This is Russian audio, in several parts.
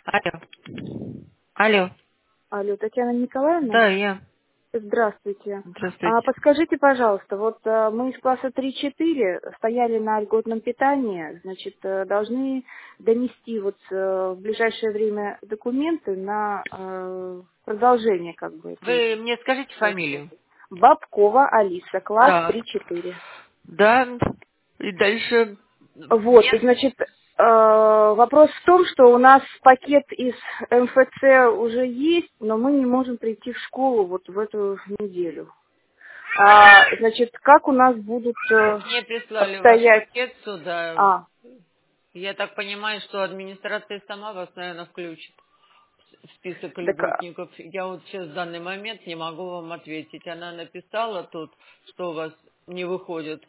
Алло. Алло. Алло, Татьяна Николаевна? Да, я. Здравствуйте. Здравствуйте. Подскажите, пожалуйста, вот мы из класса 3-4 стояли на льготном питании, значит, должны донести вот в ближайшее время документы на продолжение как бы этой Вы мне скажите фамилию. Бабкова Алиса, класс Так. 3-4. Да. И дальше. Вот, и, значит, вопрос в том, что у нас пакет из МФЦ уже есть, но мы не можем прийти в школу вот в эту неделю. Значит, как у нас будут Мне прислали ваш обстоять... пакет сюда. А, Я так понимаю, что администрация сама вас, наверное, включит в список так, льготников. Я вот сейчас в данный момент не могу вам ответить. Она написала тут, что у вас не выходит.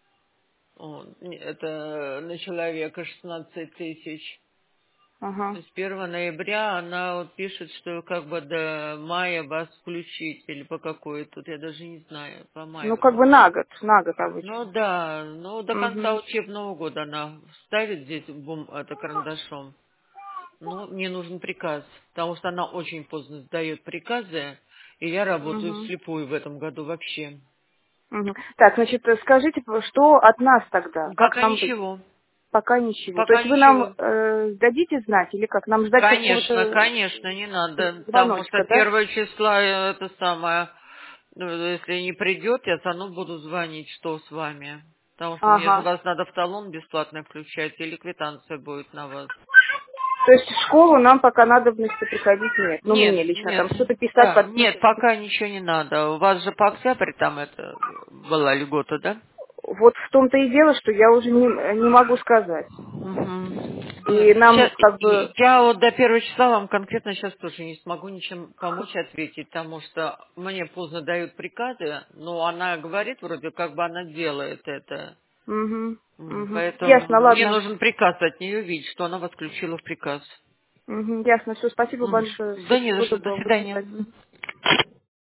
Это на человека 16 тысяч. ага. С 1 ноября она вот пишет, что как бы до мая вас включить, или по какой тут, я даже не знаю, по Ну, маю. как бы на год Ну обычно. да, ну до конца Угу, учебного года она ставит здесь это карандашом. Ну, мне нужен приказ, потому что она очень поздно сдает приказы, и я работаю угу, вслепую в этом году вообще. угу. Так, значит, скажите, что от нас тогда? Как Пока нам быть? ничего, Пока ничего. То пока есть вы нам ничего. дадите знать или как? Нам ждать Конечно, какого-то конечно, не надо, потому что звоночка, да? 1 числа это самое, ну, если не придет, я все равно буду звонить, что с вами. Потому что мне же Ага. вас надо в талон бесплатно включать, или квитанция будет на вас. То есть в школу нам пока надобности приходить нет. Ну, Нет, мне лично нет, там что-то писать, да, нет, подписывать. пока ничего не надо. У вас же по октябрь там это была льгота, да? Вот в том-то и дело, что я уже не могу сказать. Мгм. И нам Ща- как бы... Я вот до 1 числа вам конкретно сейчас тоже не смогу ничем помочь ответить, потому что мне поздно дают приказы, но она говорит вроде как бы она делает это. Угу, угу. Поэтому Ясно, мне ладно. нужен приказ от нее видеть, что она вас включила в приказ. Угу, ясно, все, спасибо большое. Да Всего не за что, до доброго, до свидания. свидания.